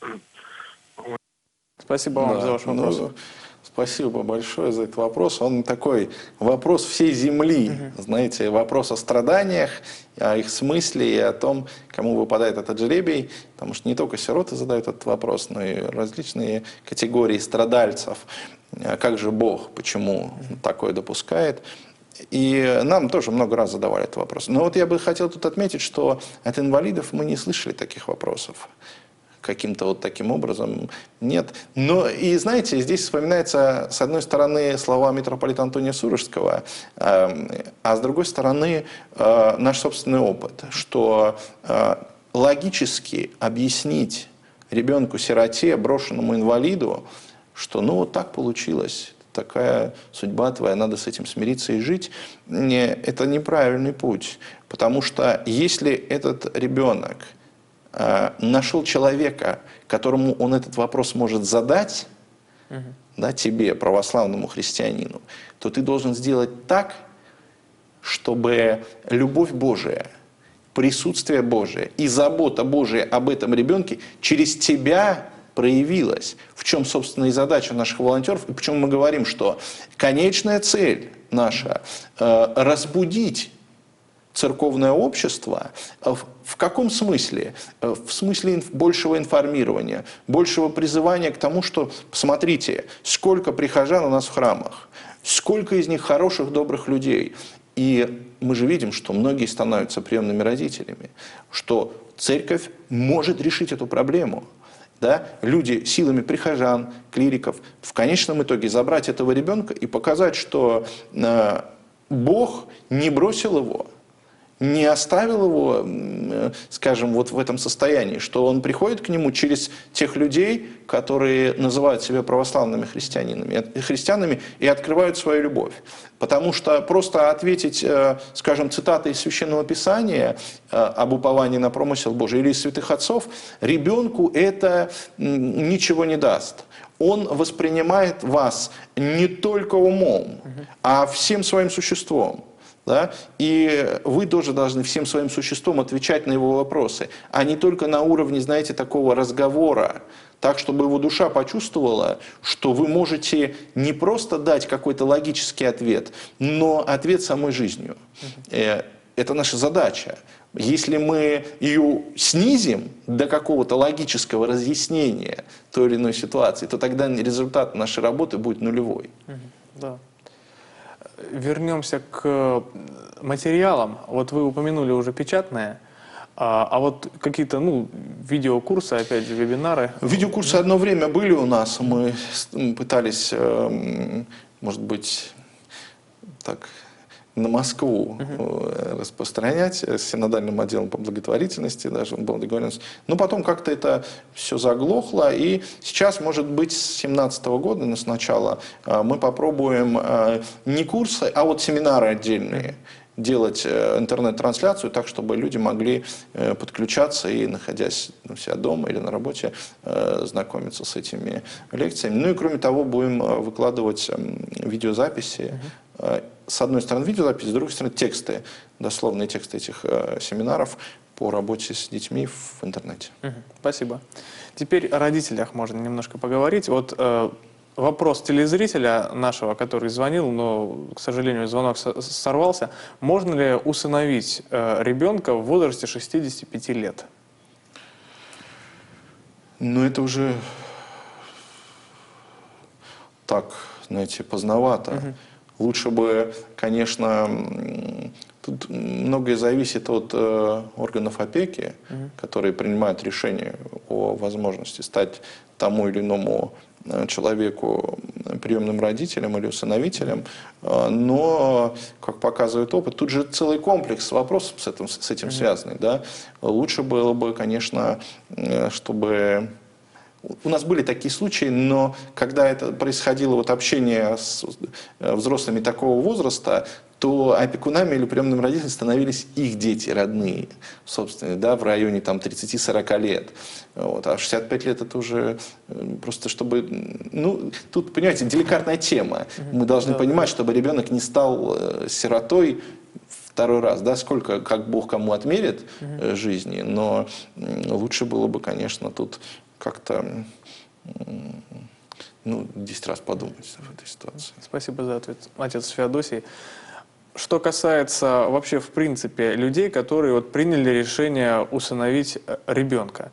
[SPEAKER 1] Спасибо вам да, за ваш вопрос.
[SPEAKER 2] Ну, спасибо большое за этот вопрос. Он такой вопрос всей земли. Угу. Знаете, вопрос о страданиях, о их смысле и о том, кому выпадает этот жребий. Потому что не только сироты задают этот вопрос, но и различные категории страдальцев. А как же Бог, почему угу. такое допускает? И нам тоже много раз задавали этот вопрос. Но вот я бы хотел тут отметить, что от инвалидов мы не слышали таких вопросов. Каким-то вот таким образом нет. Но и знаете, здесь вспоминается, с одной стороны, слова митрополита Антония Сурожского, э, а с другой стороны, э, наш собственный опыт, что э, логически объяснить ребенку-сироте, брошенному инвалиду, что ну вот так получилось, такая судьба твоя, надо с этим смириться и жить. Не, это неправильный путь, потому что если этот ребенок э, нашел человека, которому он этот вопрос может задать, угу. да, тебе, православному христианину, то ты должен сделать так, чтобы любовь Божия, присутствие Божие и забота Божия об этом ребенке через тебя проявилась. В чем, собственно, и задача наших волонтеров. И почему мы говорим, что конечная цель наша э, – разбудить церковное общество. В каком смысле? В смысле большего информирования, большего призывания к тому, что, посмотрите, сколько прихожан у нас в храмах, сколько из них хороших, добрых людей. И мы же видим, что многие становятся приемными родителями, что церковь может решить эту проблему. Да? Люди силами прихожан, клириков, в конечном итоге забрать этого ребенка и показать, что э, Бог не бросил его, не оставил его, скажем, вот в этом состоянии, что он приходит к нему через тех людей, которые называют себя православными христианами, христианами и открывают свою любовь. Потому что просто ответить, скажем, цитатой из Священного Писания об уповании на промысел Божий или из святых отцов, ребенку это ничего не даст. Он воспринимает вас не только умом, а всем своим существом. Да? И вы тоже должны всем своим существом отвечать на его вопросы, а не только на уровне, знаете, такого разговора, так, чтобы его душа почувствовала, что вы можете не просто дать какой-то логический ответ, но ответ самой жизнью. Это наша задача. Если мы ее снизим до какого-то логического разъяснения той или иной ситуации, то тогда результат нашей работы будет нулевой.
[SPEAKER 1] Да. Вернемся к материалам. Вот вы упомянули уже печатное, а, а вот какие-то, ну, видеокурсы, опять же, вебинары?
[SPEAKER 2] Видеокурсы одно время были у нас. Мы пытались, может быть, так, на Москву uh-huh. распространять с синодальным отделом по благотворительности, даже была договоренность. Но потом как-то это все заглохло, и сейчас, может быть, с две тысячи семнадцатого года, но сначала, мы попробуем не курсы, а вот семинары отдельные, делать интернет-трансляцию так, чтобы люди могли подключаться и, находясь у себя дома или на работе, знакомиться с этими лекциями. Ну и кроме того, будем выкладывать видеозаписи. Uh-huh. С одной стороны видеозапись, с другой стороны тексты, дословные тексты этих семинаров по работе с детьми в интернете.
[SPEAKER 1] Uh-huh. Спасибо. Теперь о родителях можно немножко поговорить. Вот э, вопрос телезрителя нашего, который звонил, но, к сожалению, звонок сорвался. Можно ли усыновить э, ребенка в возрасте шестидесяти пяти лет?
[SPEAKER 2] Ну, это уже так, знаете, поздновато. Uh-huh. Лучше бы, конечно, тут многое зависит от э, органов опеки, uh-huh. которые принимают решение о возможности стать тому или иному человеку приемным родителем или усыновителем. Но, как показывает опыт, тут же целый комплекс вопросов с этим, с этим uh-huh. связанный. Да? Лучше было бы, конечно, чтобы... У нас были такие случаи, но когда это происходило вот общение с взрослыми такого возраста, то опекунами или приемными родителями становились их дети, родные, собственно, да, в районе там тридцати-сорока лет. Вот. А в шестьдесят пять лет это уже просто чтобы... Ну, тут, понимаете, деликатная тема. Мы должны да, понимать, да. чтобы ребенок не стал сиротой второй раз, да, сколько, как Бог кому отмерит угу. жизни, но лучше было бы, конечно, тут как-то ну, десять раз подумать в этой ситуации.
[SPEAKER 1] Спасибо за ответ, отец Феодосий. Что касается вообще, в принципе, людей, которые вот приняли решение усыновить ребенка,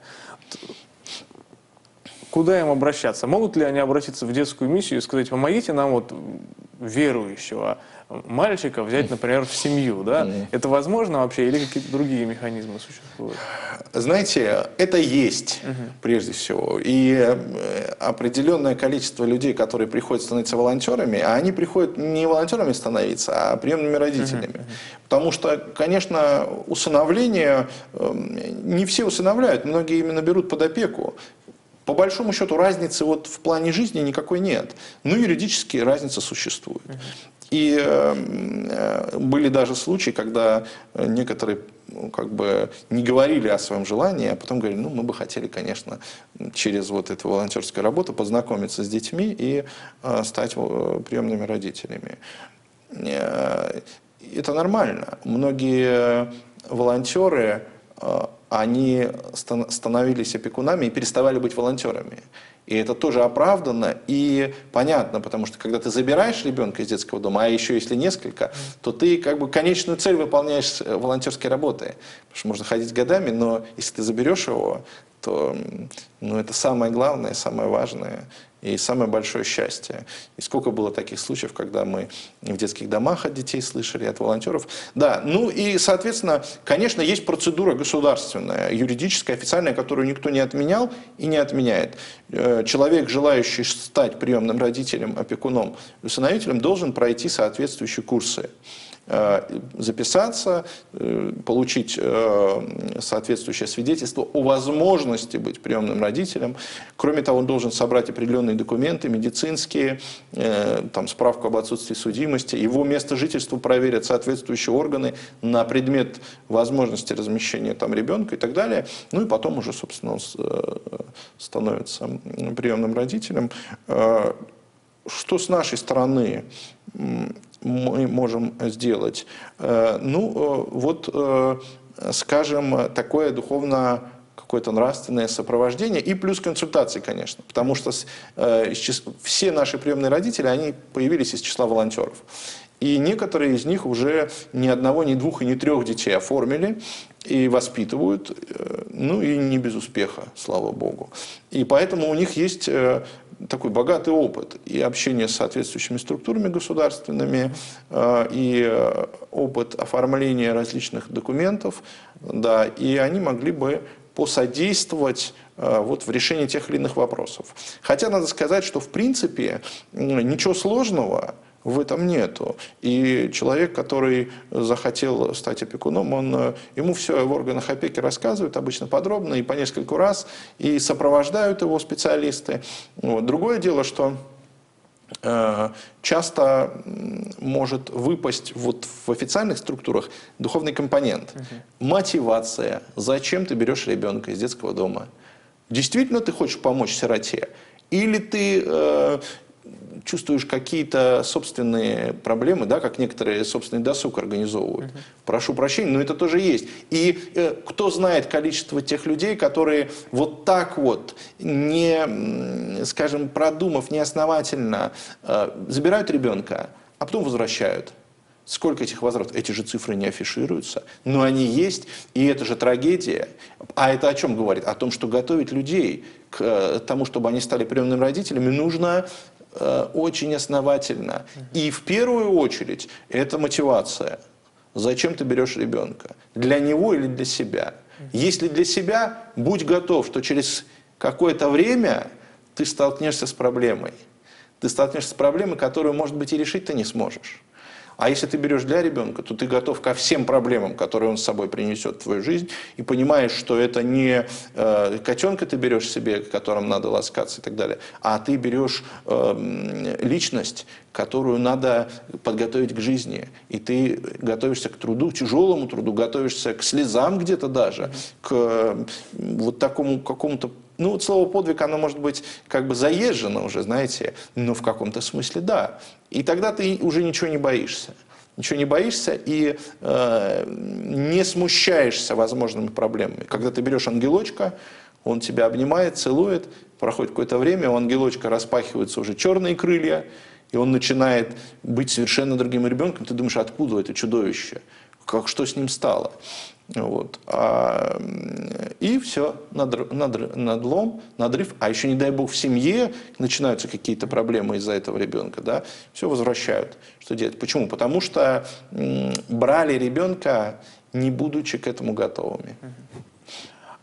[SPEAKER 1] куда им обращаться? Могут ли они обратиться в детскую миссию и сказать: помогите нам вот верующего мальчика взять, например, в семью, да? Mm. Это возможно вообще или какие-то другие механизмы существуют?
[SPEAKER 2] Знаете, это есть, uh-huh. прежде всего. И определенное количество людей, которые приходят становиться волонтерами, а они приходят не волонтерами становиться, а приемными родителями. Uh-huh. Uh-huh. Потому что, конечно, усыновление, не все усыновляют, многие именно берут под опеку. по большому счету разницы вот в плане жизни никакой нет. Но юридически разница существует. И э, были даже случаи, когда некоторые ну, как бы не говорили о своем желании, а потом говорили, ну мы бы хотели, конечно, через вот эту волонтерскую работу познакомиться с детьми и э, стать э, приемными родителями. Э, это нормально. Многие волонтеры, э, они становились опекунами и переставали быть волонтерами. И это тоже оправданно и понятно, потому что когда ты забираешь ребенка из детского дома, а еще если несколько, то ты как бы конечную цель выполняешь волонтерской работой. Потому что можно ходить годами, но если ты заберешь его, то ну, это самое главное, самое важное и самое большое счастье. И сколько было таких случаев, когда мы в детских домах от детей слышали, от волонтеров. Да, ну и, соответственно, конечно, есть процедура государственная, юридическая, официальная, которую никто не отменял и не отменяет. Человек, желающий стать приемным родителем, опекуном, усыновителем, должен пройти соответствующие курсы. Записаться, получить соответствующее свидетельство о возможности быть приемным родителем. Кроме того, он должен собрать определенные документы медицинские, там, справку об отсутствии судимости. Его место жительства проверят соответствующие органы на предмет возможности размещения там ребенка и так далее. Ну и потом уже, собственно, он становится приемным родителем. Что с нашей стороны мы можем сделать? Ну, вот, скажем, такое духовно какое-то нравственное сопровождение и плюс консультации, конечно. Потому что все наши приемные родители, они появились из числа волонтеров. И некоторые из них уже ни одного, ни двух и ни трех детей оформили и воспитывают, ну и не без успеха, слава Богу. И поэтому у них есть такой богатый опыт и общение с соответствующими структурами государственными, и опыт оформления различных документов, да, и они могли бы посодействовать вот в решении тех или иных вопросов. Хотя надо сказать, что в принципе ничего сложного в этом нету. И человек, который захотел стать опекуном, он, ему все в органах опеки рассказывают, обычно подробно и по нескольку раз, и сопровождают его специалисты. Вот. Другое дело, что э, часто может выпасть вот в официальных структурах духовный компонент. Uh-huh. Мотивация. Зачем ты берешь ребенка из детского дома? Действительно ты хочешь помочь сироте? Или ты... Э, чувствуешь какие-то собственные проблемы, да, как некоторые собственный досуг организовывают. Uh-huh. Прошу прощения, но это тоже есть. И э, кто знает количество тех людей, которые вот так вот, не, скажем, продумав неосновательно, э, забирают ребенка, а потом возвращают. Сколько этих возвратов? Эти же цифры не афишируются, но они есть, и это же трагедия. А это о чем говорит? О том, что готовить людей к тому, чтобы они стали приемными родителями, нужно э, очень основательно. И в первую очередь это мотивация. Зачем ты берешь ребенка? Для него или для себя? Если для себя, будь готов, что через какое-то время ты столкнешься с проблемой. Ты столкнешься с проблемой, которую, может быть, и решить ты не сможешь. А если ты берешь для ребенка, то ты готов ко всем проблемам, которые он с собой принесет в твою жизнь, и понимаешь, что это не э, котенка ты берешь себе, которым надо ласкаться и так далее, а ты берешь э, личность, которую надо подготовить к жизни. И ты готовишься к труду, к тяжелому труду, готовишься к слезам где-то даже, к э, вот такому какому-то... Ну, вот слово «подвиг», оно может быть как бы заезжено уже, знаете, но в каком-то смысле да. И тогда ты уже ничего не боишься. Ничего не боишься и э, не смущаешься возможными проблемами. Когда ты берешь ангелочка, он тебя обнимает, целует, проходит какое-то время, у ангелочка распахиваются уже черные крылья, и он начинает быть совершенно другим ребенком. Ты думаешь, откуда это чудовище? Как, что с ним стало? Вот. А, и все, надр, надр, надлом, надрыв. А еще, не дай бог, в семье начинаются какие-то проблемы из-за этого ребенка. Да? Все возвращают. Что делать? Почему? Потому что м, брали ребенка, не будучи к этому готовыми.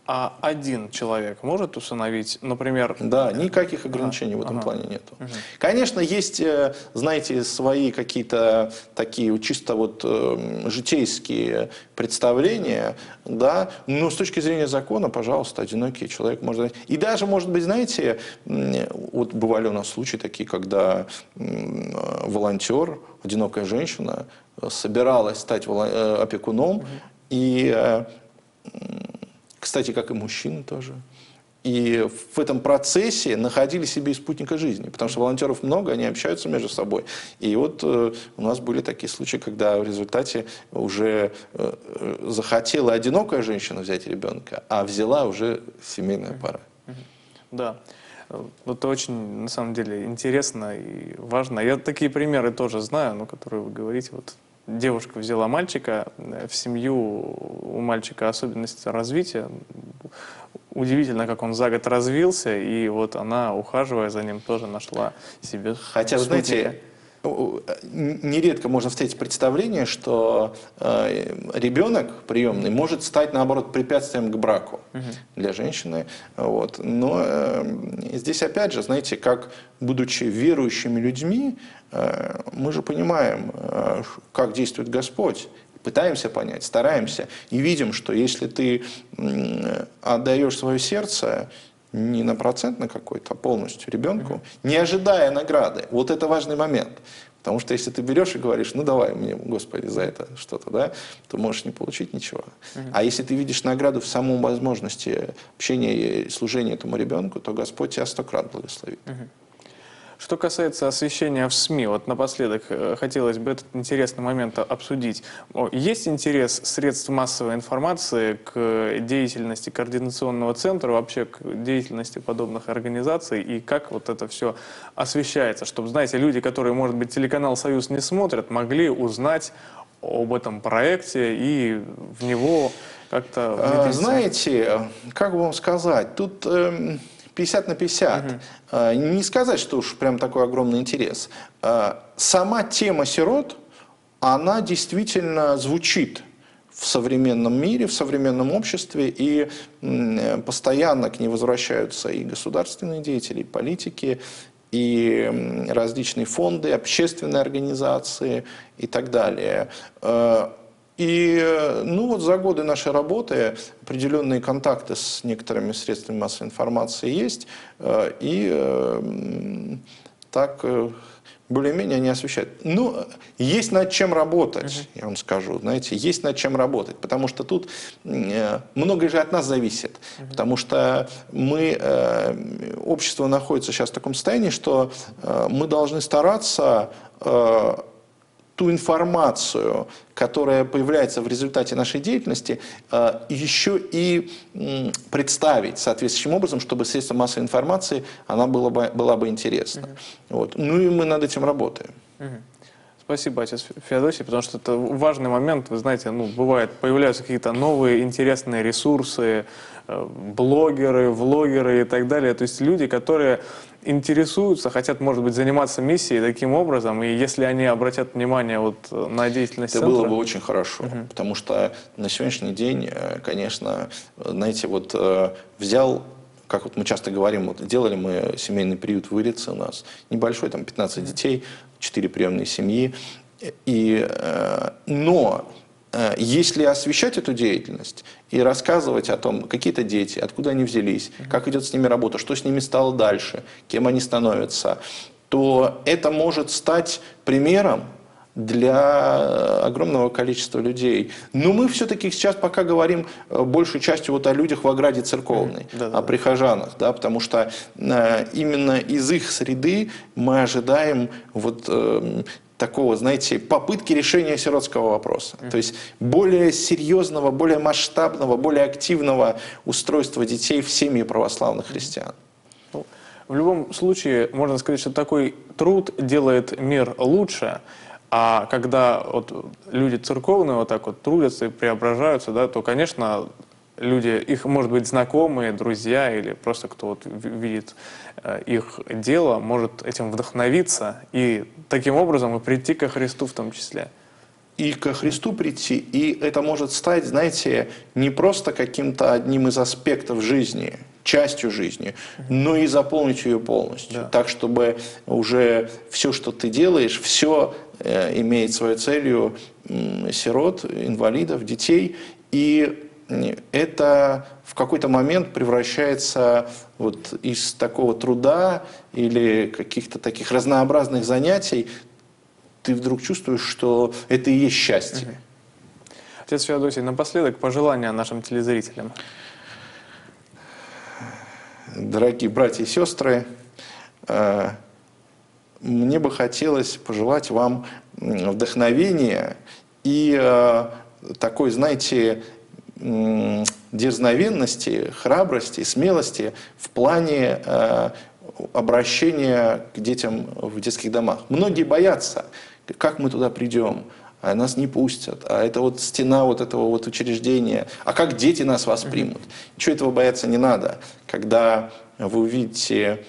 [SPEAKER 1] А один человек может усыновить, например...
[SPEAKER 2] Да, никаких ограничений ага, в этом ага. плане нету. Угу. Конечно, есть, знаете, свои какие-то такие чисто вот житейские представления, да, но с точки зрения закона, пожалуйста, одинокий человек может... И даже, может быть, знаете, вот бывали у нас случаи такие, когда волонтер, одинокая женщина, собиралась стать опекуном, угу. и... Кстати, как и мужчины тоже. И в этом процессе находили себе и спутника жизни. Потому что волонтеров много, они общаются между собой. И вот э, у нас были такие случаи, когда в результате уже э, захотела одинокая женщина взять ребенка, а взяла уже семейная пара.
[SPEAKER 1] Да. Это очень, на самом деле, интересно и важно. Я такие примеры тоже знаю, но которые вы говорите. Вот девушка взяла мальчика, в семью у мальчика особенности развития. Удивительно, как он за год развился, и вот она, ухаживая за ним, тоже нашла себе
[SPEAKER 2] Хотя, вы знаете, нередко можно встретить представление, что э, ребенок приемный может стать, наоборот, препятствием к браку угу. для женщины. Вот. Но э, здесь, опять же, знаете, как будучи верующими людьми, э, мы же понимаем, э, как действует Господь. Пытаемся понять, стараемся и видим, что если ты отдаешь свое сердце не на процент на какой-то, а полностью ребенку, mm-hmm. не ожидая награды, вот это важный момент. Потому что если ты берешь и говоришь, ну давай мне, Господи, за это что-то, да, то можешь не получить ничего. Mm-hmm. А если ты видишь награду в самом возможности общения и служения этому ребенку, то Господь тебя сто крат благословит.
[SPEAKER 1] Mm-hmm. Что касается освещения в СМИ, вот напоследок хотелось бы этот интересный момент обсудить. Есть интерес средств массовой информации к деятельности координационного центра, вообще к деятельности подобных организаций, и как вот это все освещается, чтобы, знаете, люди, которые, может быть, телеканал «Союз» не смотрят, могли узнать об этом проекте и в него как-то
[SPEAKER 2] влюбиться? Знаете, как бы вам сказать, тут... Эм... пятьдесят на пятьдесят. Uh-huh. Не сказать, что уж прям такой огромный интерес. Сама тема сирот, она действительно звучит в современном мире, в современном обществе, и постоянно к ней возвращаются и государственные деятели, и политики, и различные фонды, общественные организации и так далее. И ну вот за годы нашей работы определенные контакты с некоторыми средствами массовой информации есть, и так более-менее они освещают. Ну, есть над чем работать, uh-huh. я вам скажу, знаете, есть над чем работать, потому что тут многое же от нас зависит, uh-huh. потому что мы, общество находится сейчас в таком состоянии, что мы должны стараться ту информацию, которая появляется в результате нашей деятельности, еще и представить соответствующим образом, чтобы средства массовой информации она была бы, была бы интересна. Uh-huh. Вот. Ну и мы над этим работаем.
[SPEAKER 1] Uh-huh. Спасибо, отец Феодосий, потому что это важный момент. Вы знаете, ну, бывает, появляются какие-то новые интересные ресурсы, блогеры, влогеры и так далее. То есть люди, которые интересуются, хотят, может быть, заниматься миссией таким образом, и если они обратят внимание вот на деятельность
[SPEAKER 2] это
[SPEAKER 1] центра...
[SPEAKER 2] было бы очень хорошо, uh-huh. потому что на сегодняшний день, конечно, знаете, вот взял, как вот мы часто говорим, вот делали мы семейный приют в Ирице у нас, небольшой, там пятнадцать uh-huh. детей, четыре приемные семьи, и, но... Если освещать эту деятельность и рассказывать о том, какие-то дети, откуда они взялись, как идет с ними работа, что с ними стало дальше, кем они становятся, то это может стать примером для огромного количества людей. Но мы все-таки сейчас пока говорим большей частью вот о людях в ограде церковной, да, да, о прихожанах, да, потому что именно из их среды мы ожидаем вот... такого, знаете, попытки решения сиротского вопроса. Mm-hmm. То есть более серьезного, более масштабного, более активного устройства детей в семьи православных христиан.
[SPEAKER 1] Ну, в любом случае, можно сказать, что такой труд делает мир лучше, а когда вот люди церковные вот так вот трудятся и преображаются, да, то, конечно, люди, их, может быть, знакомые, друзья или просто кто вот видит э, их дело, может этим вдохновиться и таким образом и прийти ко Христу в том числе.
[SPEAKER 2] и ко Христу прийти, и это может стать, знаете, не просто каким-то одним из аспектов жизни, частью жизни, но и заполнить ее полностью. Да. Так, чтобы уже все, что ты делаешь, все э, имеет своей целью э, сирот, инвалидов, детей, и это в какой-то момент превращается вот из такого труда или каких-то таких разнообразных занятий, ты вдруг чувствуешь, что это и есть счастье.
[SPEAKER 1] Угу. Отец Феодосий, напоследок пожелания нашим телезрителям.
[SPEAKER 2] Дорогие братья и сестры, мне бы хотелось пожелать вам вдохновения и такой, знаете, дерзновенности, храбрости, смелости в плане обращения к детям в детских домах. Многие боятся, как мы туда придем, а нас не пустят, а это вот стена вот этого вот учреждения, а как дети нас воспримут. Ничего этого бояться не надо. Когда вы увидите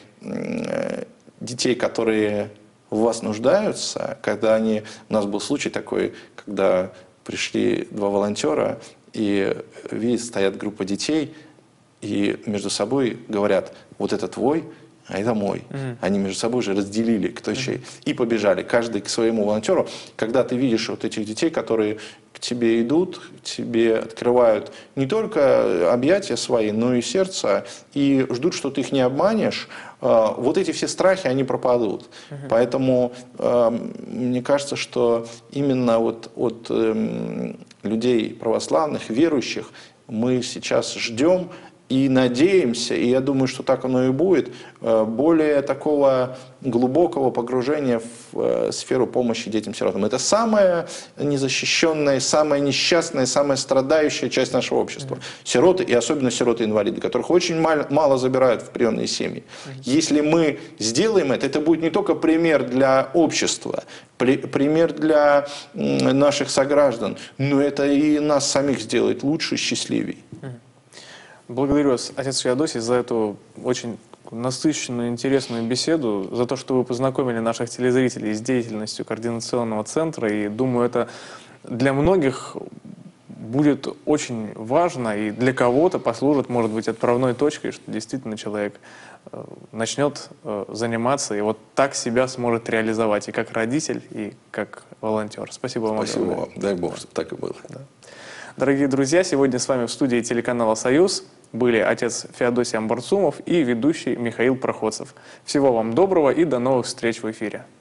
[SPEAKER 2] детей, которые в вас нуждаются, когда они... У нас был случай такой, когда пришли два волонтера, и видят, стоят группа детей, и между собой говорят, вот это твой, а это мой. Mm-hmm. Они между собой уже разделили, кто чей. Mm-hmm. И побежали, каждый к своему волонтеру. Когда ты видишь вот этих детей, которые к тебе идут, к тебе открывают не только объятия свои, но и сердце, и ждут, что ты их не обманешь, вот эти все страхи, они пропадут. Mm-hmm. Поэтому мне кажется, что именно вот от людей православных, верующих, мы сейчас ждем и надеемся, и я думаю, что так оно и будет, более такого глубокого погружения в сферу помощи детям-сиротам. Это самая незащищенная, самая несчастная, самая страдающая часть нашего общества. Сироты, и особенно сироты-инвалиды, которых очень мало забирают в приемные семьи. Если мы сделаем это, это будет не только пример для общества, пример для наших сограждан, но это и нас самих сделает лучше, счастливее.
[SPEAKER 1] Благодарю вас, отец Феодосий, за эту очень насыщенную, интересную беседу, за то, что вы познакомили наших телезрителей с деятельностью координационного центра. И думаю, это для многих будет очень важно и для кого-то послужит, может быть, отправной точкой, что действительно человек начнет заниматься и вот так себя сможет реализовать и как родитель, и как волонтер. Спасибо вам.
[SPEAKER 2] Спасибо вам. Дай Бог, чтобы так и было.
[SPEAKER 1] Да. Дорогие друзья, сегодня с вами в студии телеканала «Союз» были отец Феодосий Амбарцумов и ведущий Михаил Проходцев. Всего вам доброго и до новых встреч в эфире.